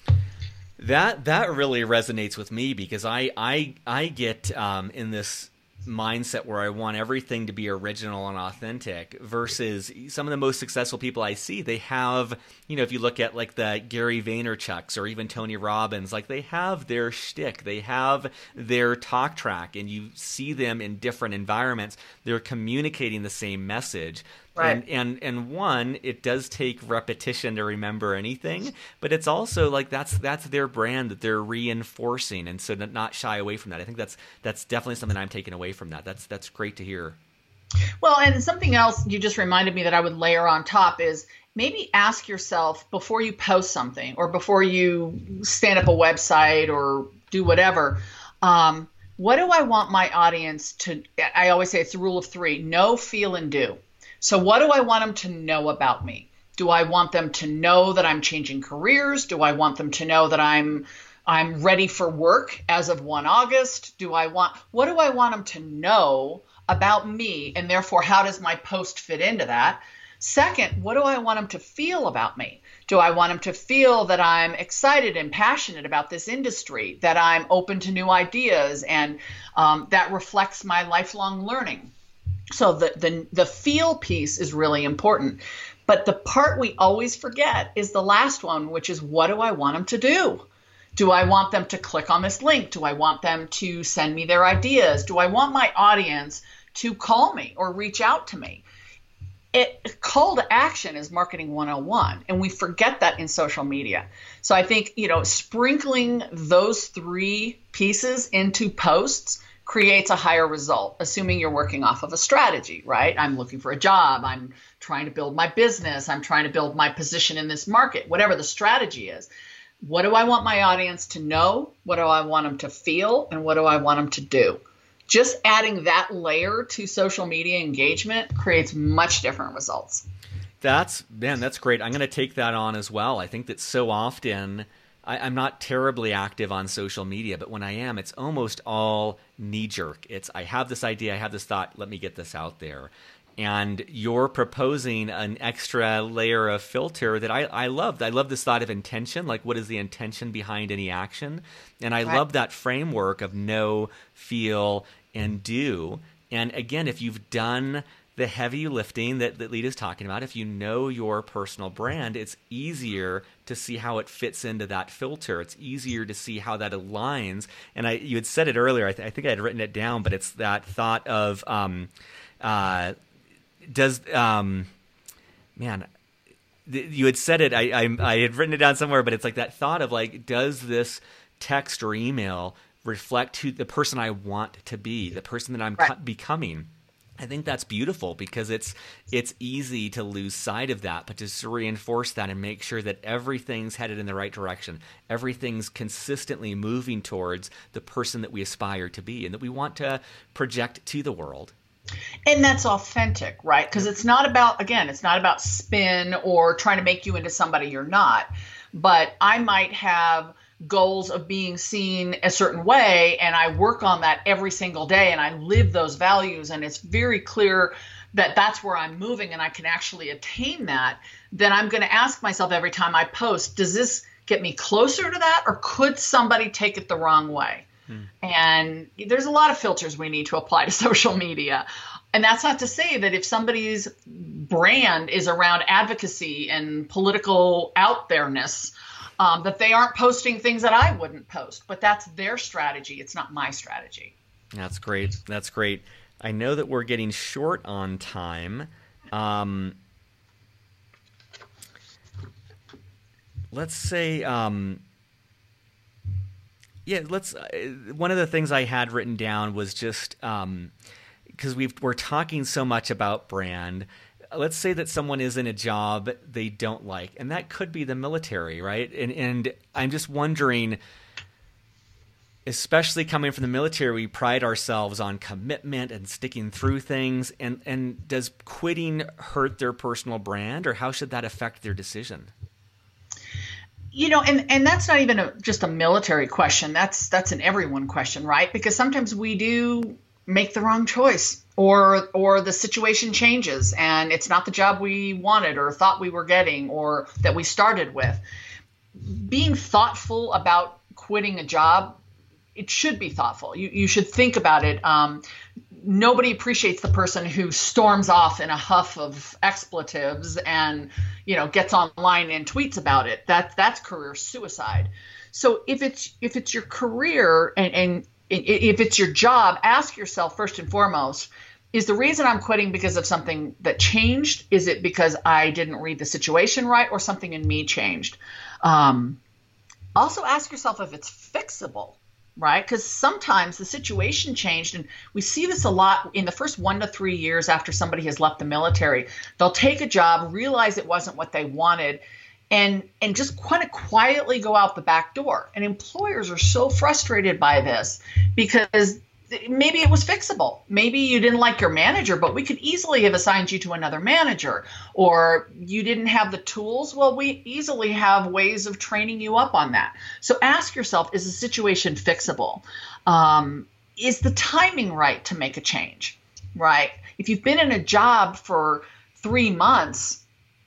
That that really resonates with me because I I I get um, in this mindset where I want everything to be original and authentic versus some of the most successful people I see. They have, you know, if you look at like the Gary Vaynerchuk's or even Tony Robbins, like they have their shtick, they have their talk track, and you see them in different environments. They're communicating the same message. Right. And, and and one, it does take repetition to remember anything, but it's also like that's that's their brand that they're reinforcing, and so to not shy away from that. I think that's that's definitely something I'm taking away from that. That's that's great to hear. Well, and something else you just reminded me that I would layer on top is maybe ask yourself before you post something or before you stand up a website or do whatever, um, what do I want my audience to, I always say it's the rule of three, know, feel, and do. So what do I want them to know about me? Do I want them to know that I'm changing careers? Do I want them to know that I'm I'm ready for work as of first of August? Do I want what do I want them to know about me, and therefore how does my post fit into that? Second, what do I want them to feel about me? Do I want them to feel that I'm excited and passionate about this industry, that I'm open to new ideas, and um, that reflects my lifelong learning? So the, the the feel piece is really important. But the part we always forget is the last one, which is what do I want them to do? Do I want them to click on this link? Do I want them to send me their ideas? Do I want my audience to call me or reach out to me? It, call to action is marketing one oh one, and we forget that in social media. So I think, you know, sprinkling those three pieces into posts creates a higher result, assuming you're working off of a strategy, right? I'm looking for a job. I'm trying to build my business. I'm trying to build my position in this market, whatever the strategy is. What do I want my audience to know? What do I want them to feel? And what do I want them to do? Just adding that layer to social media engagement creates much different results. That's, man, that's great. I'm going to take that on as well. I think that so often I, I'm not terribly active on social media, but when I am, it's almost all knee-jerk. It's, I have this idea, I have this thought, let me get this out there. And you're proposing an extra layer of filter that I, I love. I love this thought of intention, like what is the intention behind any action? And I Right. love that framework of know, feel, and do. And again, if you've done the heavy lifting that, that Lita's talking about, if you know your personal brand, it's easier to see how it fits into that filter. It's easier to see how that aligns. And I, you had said it earlier, I, th- I think I had written it down, but it's that thought of, um, uh, does, um, man, th- you had said it, I, I, I had written it down somewhere, but it's like that thought of like, does this text or email reflect who the person I want to be, the person that I'm Right. co- becoming? I think that's beautiful because it's it's easy to lose sight of that, but just to reinforce that and make sure that everything's headed in the right direction, everything's consistently moving towards the person that we aspire to be and that we want to project to the world. And that's authentic, right? Because it's not about, again, it's not about spin or trying to make you into somebody you're not. But I might have goals of being seen a certain way, and I work on that every single day, and I live those values, and it's very clear that that's where I'm moving and I can actually attain that. Then I'm going to ask myself every time I post, does this get me closer to that, or could somebody take it the wrong way? Hmm. And there's a lot of filters we need to apply to social media. And that's not to say that if somebody's brand is around advocacy and political out there-ness, Um, that they aren't posting things that I wouldn't post, but that's their strategy. It's not my strategy. That's great. That's great. I know that we're getting short on time. Um, let's say, um, yeah, let's, uh, one of the things I had written down was just, um, because we've, we're talking so much about brand. Let's say that someone is in a job they don't like, and that could be the military, right? And and I'm just wondering, especially coming from the military, we pride ourselves on commitment and sticking through things. And, and does quitting hurt their personal brand, or how should that affect their decision? You know, and, and that's not even a, just a military question. That's that's an everyone question, right? Because sometimes we do make the wrong choice, or or the situation changes and it's not the job we wanted or thought we were getting or that we started with. Being thoughtful about quitting a job, it should be thoughtful. You you should think about it. Um, nobody appreciates the person who storms off in a huff of expletives and, you know, gets online and tweets about it. That's that's career suicide. So if it's if it's your career and, and if it's your job, ask yourself first and foremost, is the reason I'm quitting because of something that changed? Is it because I didn't read the situation right, or something in me changed? Um, also ask yourself if it's fixable, right? Because sometimes the situation changed, and we see this a lot in the first one to three years after somebody has left the military. They'll take a job, realize it wasn't what they wanted, and and just kind of quietly go out the back door. And employers are so frustrated by this because maybe it was fixable. Maybe you didn't like your manager, but we could easily have assigned you to another manager. Or you didn't have the tools. Well, we easily have ways of training you up on that. So ask yourself, is the situation fixable? Um, is the timing right to make a change, right? If you've been in a job for three months,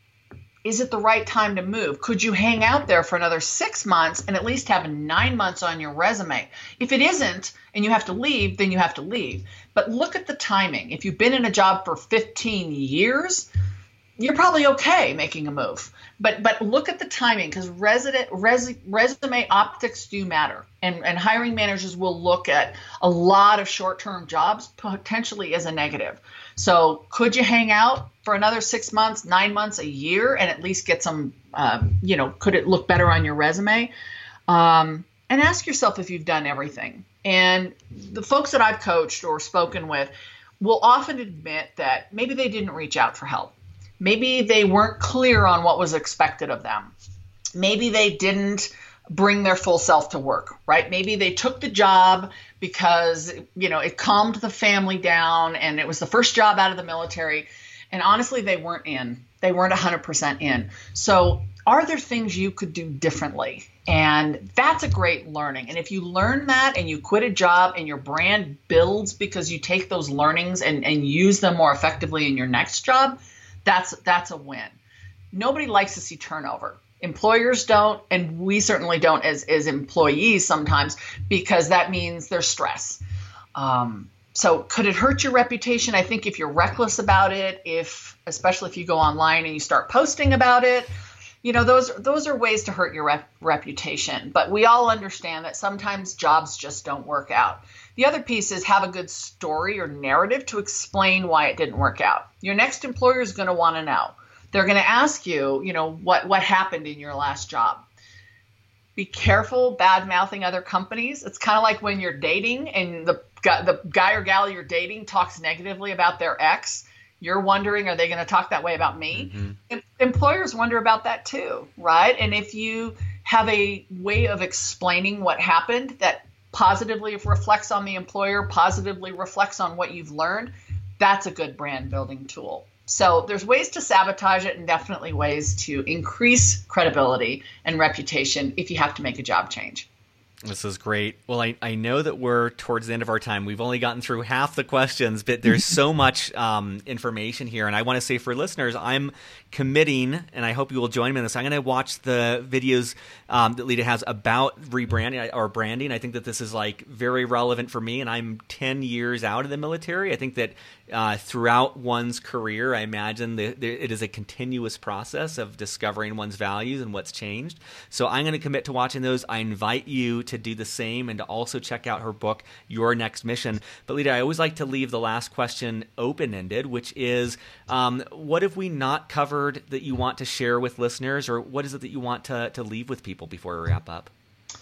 is it the right time to move? Could you hang out there for another six months and at least have nine months on your resume? If it isn't and you have to leave, then you have to leave. But look at the timing. If you've been in a job for fifteen years, you're probably okay making a move. But but look at the timing, because resident res, resume optics do matter. And, and hiring managers will look at a lot of short-term jobs potentially as a negative. So could you hang out for another six months, nine months, a year, and at least get some, um, you know, could it look better on your resume? Um, and ask yourself if you've done everything. And the folks that I've coached or spoken with will often admit that maybe they didn't reach out for help. Maybe they weren't clear on what was expected of them. Maybe they didn't bring their full self to work, right? Maybe they took the job because, you know, it calmed the family down and it was the first job out of the military. And honestly, they weren't in. They weren't one hundred percent in. So are there things you could do differently? And that's a great learning. And if you learn that and you quit a job and your brand builds because you take those learnings and, and use them more effectively in your next job, that's that's a win. Nobody likes to see turnover. Employers don't, and we certainly don't as, as employees sometimes, because that means there's stress. Um, so could it hurt your reputation? I think if you're reckless about it, if especially if you go online and you start posting about it, you know, those those are ways to hurt your rep- reputation. But we all understand that sometimes jobs just don't work out. The other piece is have a good story or narrative to explain why it didn't work out. Your next employer is going to want to know. They're going to ask you, you know, what, what happened in your last job. Be careful bad mouthing other companies. It's kind of like when you're dating and the the guy or gal you're dating talks negatively about their ex, you're wondering, are they going to talk that way about me? Mm-hmm. Em- employers wonder about that too, right? And if you have a way of explaining what happened that positively reflects on the employer, positively reflects on what you've learned, that's a good brand building tool. So there's ways to sabotage it and definitely ways to increase credibility and reputation if you have to make a job change. This is great. Well, I, I know that we're towards the end of our time. We've only gotten through half the questions, but there's so much um, information here. And I want to say for listeners, I'm committing, and I hope you will join me in this, I'm going to watch the videos um, that Lita has about rebranding or branding. I think that this is like very relevant for me, and I'm ten years out of the military. I think that uh, throughout one's career, I imagine that it is a continuous process of discovering one's values and what's changed. So I'm going to commit to watching those. I invite you to do the same and to also check out her book, Your Next Mission. But Lita, I always like to leave the last question open-ended, which is, um, what have we not covered that you want to share with listeners, or what is it that you want to, to leave with people before we wrap up?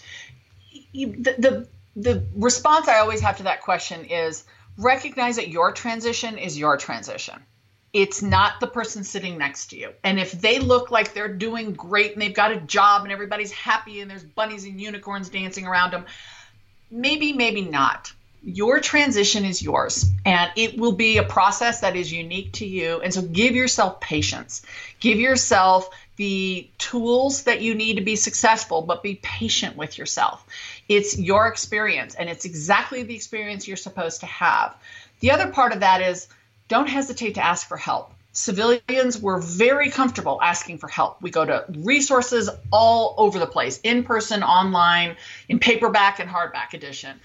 The, the, the response I always have to that question is recognize that your transition is your transition. It's not the person sitting next to you. And if they look like they're doing great and they've got a job and everybody's happy and there's bunnies and unicorns dancing around them, maybe, maybe not. Your transition is yours, and it will be a process that is unique to you. And so give yourself patience. Give yourself the tools that you need to be successful, but be patient with yourself. It's your experience, and it's exactly the experience you're supposed to have. The other part of that is don't hesitate to ask for help. Civilians were very comfortable asking for help. We go to resources all over the place, in person, online, in paperback and hardback edition.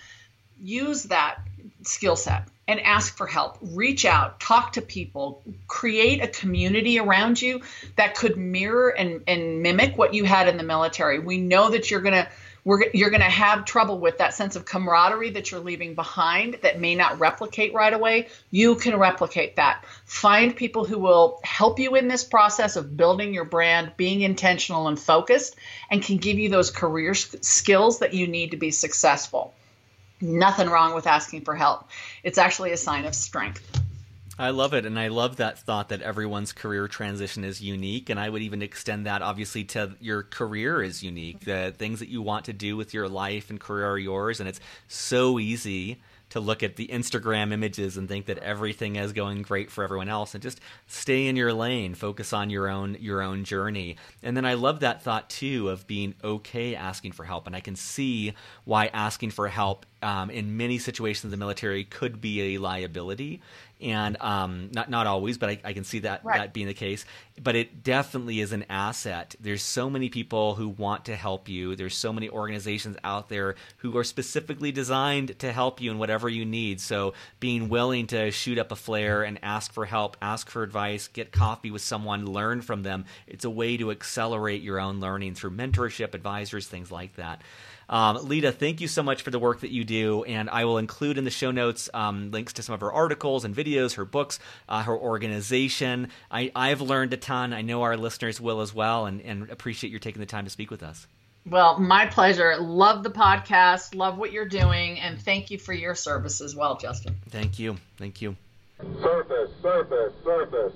Use that skill set and ask for help. Reach out, talk to people, create a community around you that could mirror and, and mimic what you had in the military. We know that you're gonna we're, you're gonna have trouble with that sense of camaraderie that you're leaving behind that may not replicate right away. You can replicate that. Find people who will help you in this process of building your brand, being intentional and focused, and can give you those career skills that you need to be successful. Nothing wrong with asking for help. It's actually a sign of strength. I love it. And I love that thought that everyone's career transition is unique. And I would even extend that obviously to your career is unique. The things that you want to do with your life and career are yours. And it's so easy to look at the Instagram images and think that everything is going great for everyone else, and just stay in your lane, focus on your own your own journey. And then I love that thought too of being okay asking for help. And I can see why asking for help um, in many situations in the military could be a liability. And um, not not always, but I, I can see that, right. that being the case. But it definitely is an asset. There's so many people who want to help you. There's so many organizations out there who are specifically designed to help you in whatever you need. So being willing to shoot up a flare and ask for help, ask for advice, get coffee with someone, learn from them. It's a way to accelerate your own learning through mentorship, advisors, things like that. Um, Lita, thank you so much for the work that you do, and I will include in the show notes um, links to some of her articles and videos, her books, uh, her organization. I, I've learned a ton. I know our listeners will as well, and, and appreciate your taking the time to speak with us. Well, my pleasure. Love the podcast, love what you're doing, and thank you for your service as well, Justin. Thank you. Thank you. Surface, surface, surface.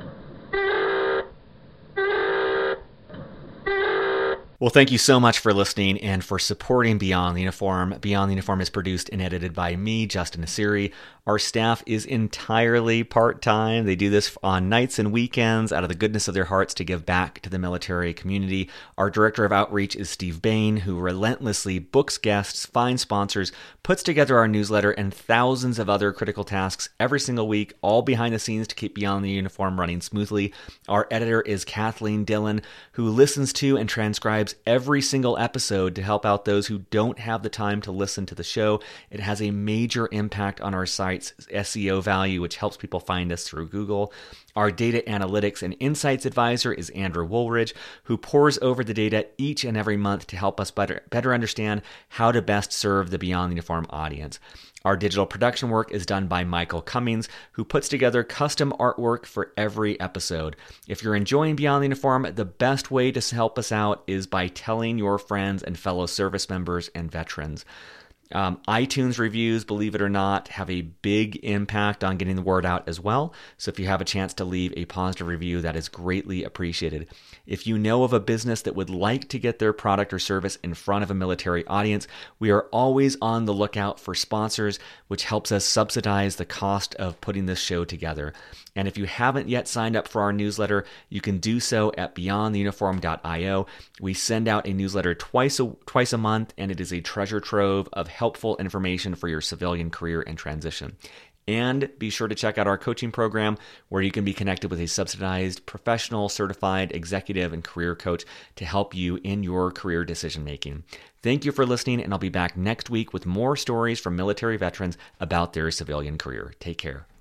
Well, thank you so much for listening and for supporting Beyond the Uniform. Beyond the Uniform is produced and edited by me, Justin Nassiri. Our staff is entirely part-time. They do this on nights and weekends out of the goodness of their hearts to give back to the military community. Our director of outreach is Steve Bain, who relentlessly books guests, finds sponsors, puts together our newsletter, and thousands of other critical tasks every single week, all behind the scenes to keep Beyond the Uniform running smoothly. Our editor is Kathleen Dillon, who listens to and transcribes every single episode to help out those who don't have the time to listen to the show. It has a major impact on our site's S E O value, which helps people find us through Google. Our data analytics and insights advisor is Andrew Woolridge, who pores over the data each and every month to help us better, better understand how to best serve the Beyond the Uniform audience. Our digital production work is done by Michael Cummings, who puts together custom artwork for every episode. If you're enjoying Beyond the Uniform, the best way to help us out is by telling your friends and fellow service members and veterans. Um, iTunes reviews, believe it or not, have a big impact on getting the word out as well. So if you have a chance to leave a positive review, that is greatly appreciated. If you know of a business that would like to get their product or service in front of a military audience, we are always on the lookout for sponsors, which helps us subsidize the cost of putting this show together. And if you haven't yet signed up for our newsletter, you can do so at beyond the uniform dot io. We send out a newsletter twice a, twice a month, and it is a treasure trove of helpful information for your civilian career and transition. And be sure to check out our coaching program, where you can be connected with a subsidized, professional, certified executive and career coach to help you in your career decision making. Thank you for listening, and I'll be back next week with more stories from military veterans about their civilian career. Take care.